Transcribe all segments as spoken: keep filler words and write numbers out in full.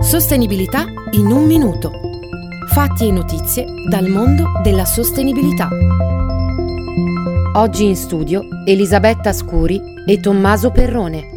Sostenibilità in un minuto. Fatti e notizie dal mondo della sostenibilità. Oggi in studio Elisabetta Scuri e Tommaso Perrone.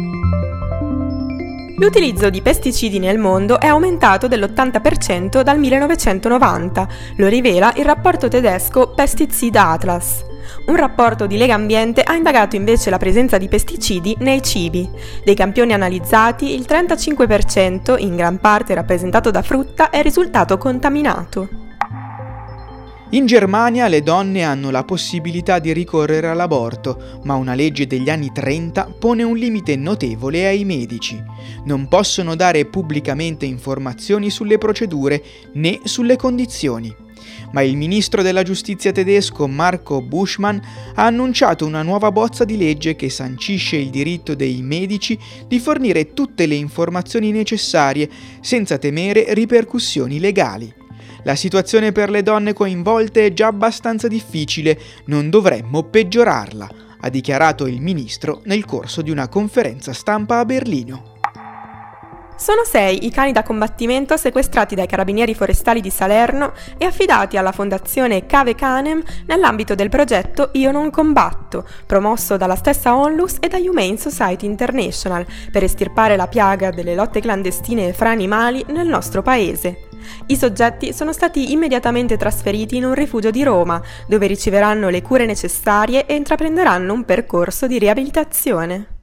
L'utilizzo di pesticidi nel mondo è aumentato dell'ottanta per cento dal millenovecentonovanta, lo rivela il rapporto tedesco Pesticide Atlas. Un rapporto di Legambiente ha indagato invece la presenza di pesticidi nei cibi. Dei campioni analizzati, il trentacinque per cento, in gran parte rappresentato da frutta, è risultato contaminato. In Germania le donne hanno la possibilità di ricorrere all'aborto, ma una legge degli anni trenta pone un limite notevole ai medici. Non possono dare pubblicamente informazioni sulle procedure né sulle condizioni. Ma il ministro della giustizia tedesco Marco Buschmann ha annunciato una nuova bozza di legge che sancisce il diritto dei medici di fornire tutte le informazioni necessarie senza temere ripercussioni legali. La situazione per le donne coinvolte è già abbastanza difficile, non dovremmo peggiorarla, ha dichiarato il ministro nel corso di una conferenza stampa a Berlino. Sono sei i cani da combattimento sequestrati dai carabinieri forestali di Salerno e affidati alla fondazione Cave Canem nell'ambito del progetto Io non combatto, promosso dalla stessa Onlus e da Humane Society International per estirpare la piaga delle lotte clandestine fra animali nel nostro paese. I soggetti sono stati immediatamente trasferiti in un rifugio di Roma, dove riceveranno le cure necessarie e intraprenderanno un percorso di riabilitazione.